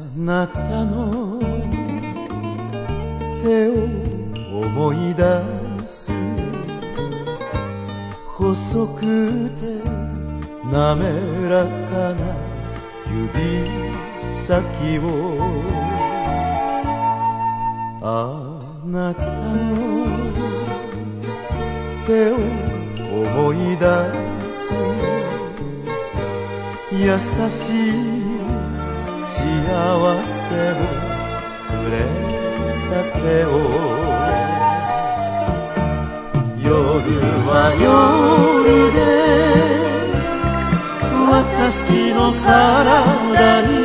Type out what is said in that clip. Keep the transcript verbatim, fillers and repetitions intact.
なたの手を思い出す。細くて滑らかな指先を、あなたの手を思い出す。優しい幸せをくれた手を、夜は夜で私の体に